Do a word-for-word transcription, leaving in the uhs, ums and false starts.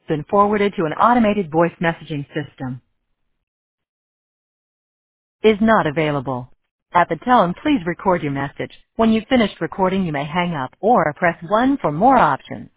been forwarded to an automated voice messaging system. Is not available. At the tone, please record your message. When you've finished recording, you may hang up or press one for more options.